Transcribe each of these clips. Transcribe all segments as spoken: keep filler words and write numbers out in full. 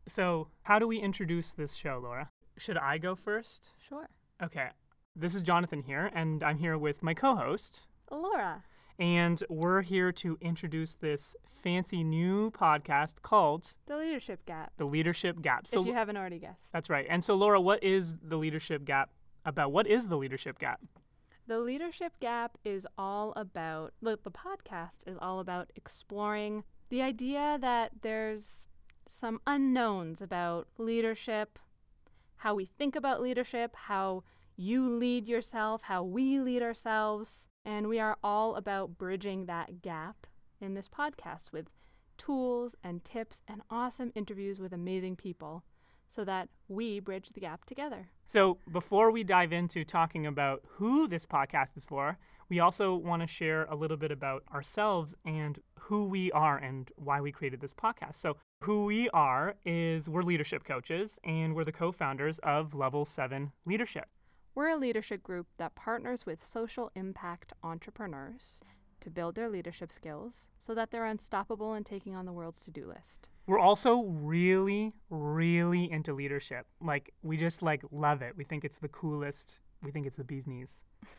So, how do we introduce this show, Laura? Should I go first? Sure. Okay. This is Jonathan here, and I'm here with my co-host, Laura. And we're here to introduce this fancy new podcast called The Leadership Gap. The Leadership Gap. So, if you haven't already guessed. That's right. And so, Laura, what is The Leadership Gap about? What is The Leadership Gap? The Leadership Gap is all about, the, the podcast is all about exploring the idea that there's some unknowns about leadership, how we think about leadership, how you lead yourself, how we lead ourselves. And we are all about bridging that gap in this podcast with tools and tips and awesome interviews with amazing people so that we bridge the gap together. So before we dive into talking about who this podcast is for, we also want to share a little bit about ourselves and who we are and why we created this podcast. So who we are is we're leadership coaches, and we're the co-founders of Level seven Leadership. We're a leadership group that partners with social impact entrepreneurs to build their leadership skills so that they're unstoppable in taking on the world's to-do list. We're also really, really into leadership. Like, we just, like, love it. We think it's the coolest. We think it's the bee's knees.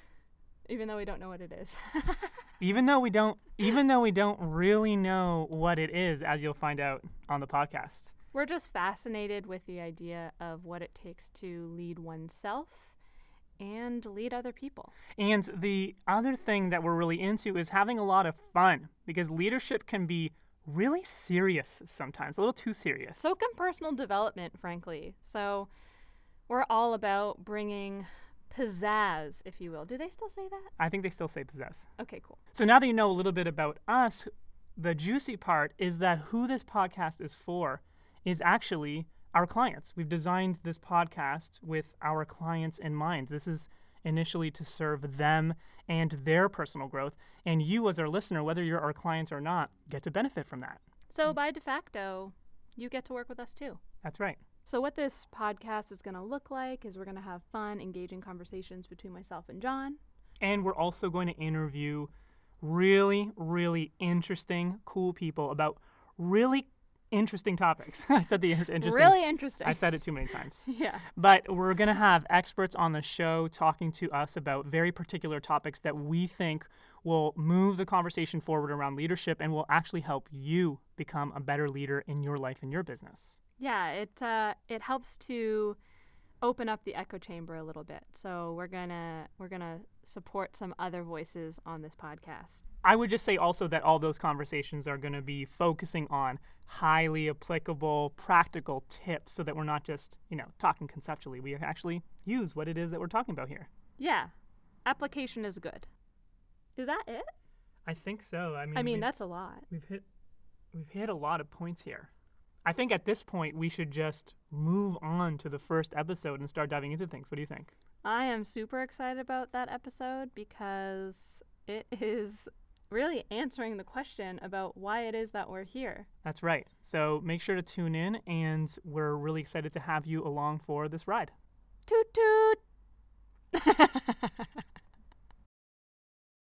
Even though we don't know what it is. even though we don't, even though we don't really know what it is, as you'll find out on the podcast. We're just fascinated with the idea of what it takes to lead oneself and lead other people. And the other thing that we're really into is having a lot of fun, because leadership can be really serious sometimes, a little too serious. So can personal development, frankly. So we're all about bringing pizzazz, if you will. Do they still say that? I think they still say pizzazz. Okay, cool. So now that you know a little bit about us, the juicy part is that who this podcast is for is actually our clients. We've designed this podcast with our clients in mind. This is initially to serve them and their personal growth. And you as our listener, whether you're our clients or not, get to benefit from that. So by de facto, you get to work with us too. That's right. So what this podcast is going to look like is we're going to have fun, engaging conversations between myself and John. And we're also going to interview really, really interesting, cool people about really interesting topics. I said the interesting. Really interesting. I said it too many times. Yeah. But we're going to have experts on the show talking to us about very particular topics that we think will move the conversation forward around leadership and will actually help you become a better leader in your life and your business. Yeah, it uh, it helps to open up the echo chamber a little bit. So we're gonna we're gonna support some other voices on this podcast. I would just say also that all those conversations are going to be focusing on highly applicable, practical tips so that we're not just, you know, talking conceptually. We actually use what it is that we're talking about here. Yeah. Application is good. Is that it? I think so. I mean, I mean that's a lot. We've hit we've hit a lot of points here. I think at this point we should just move on to the first episode and start diving into things. What do you think? I am super excited about that episode because it is really answering the question about why it is that we're here. That's right. So make sure to tune in, and we're really excited to have you along for this ride. Toot toot!